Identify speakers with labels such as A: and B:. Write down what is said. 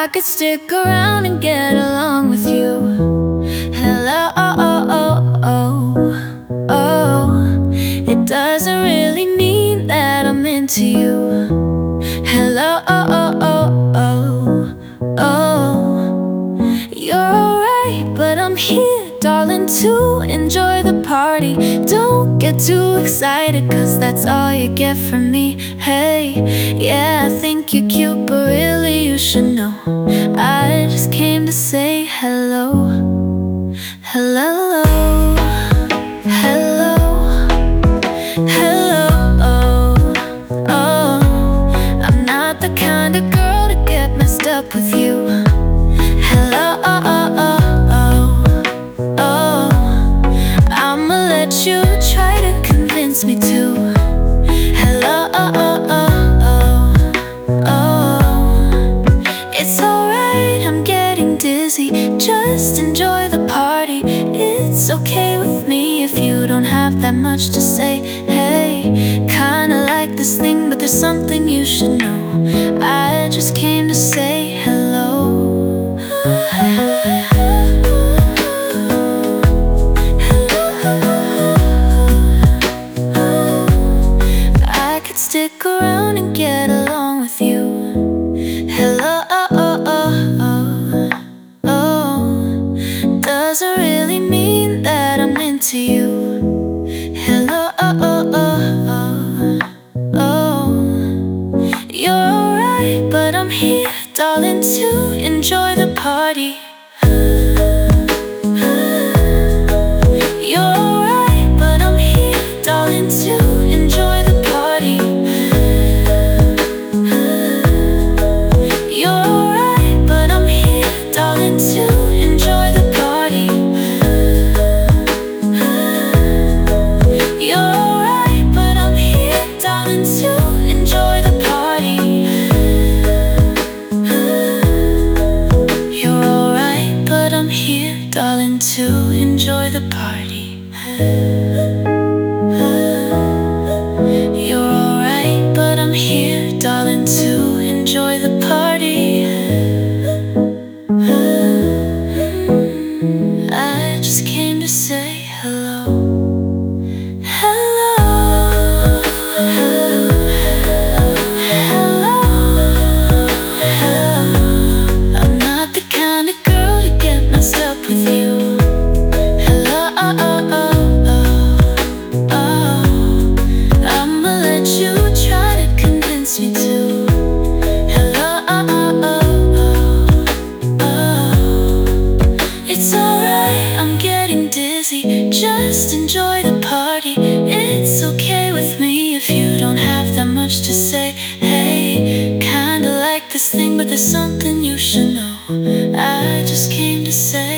A: I could stick around and get along with you. Hello, it doesn't really mean that I'm into you. Hello, you're alright, but I'm here, darling, to enjoy the party. Don't get too excited, cause that's all you get from me. Hey, yeah, I think you're cute, but really you should know I just came to say hello. Hello, hello, hello. I'm not the kind of girl to get messed up with you. Hello, I'ma let you try to convince me to. Hello, it's alright, I'm getting dizzy. Just enjoy the party. It's okay with me if you don't have that much to say. Hey, kinda like this thing, but there's something you should know. I just came to say hello. I could stick around and get along with you. Hello, doesn't really mean that I'm into you. Hello, you're alright, but I'm here, darling, to enjoy the party. You're alright, but I'm here, darling, to enjoy the party. You're alright, but I'm here, darling, to enjoy the party. You're alright, but I'm here, darling, to enjoy the party. You're alright, but I'm here, darling, to enjoy the party. You're alright, but I'm here, darling, to enjoy the party. I just came to say hello. Hello, hello, hello. I'm not the kind of girl to get messed up with you. Hello, I'ma let you try to convince me to. Hello, it's alright, I'm getting dizzy. Just enjoy the party. It's okay with me if you don't have that much to say. Hey, kinda like this thing, but there's something you should know. I just came to say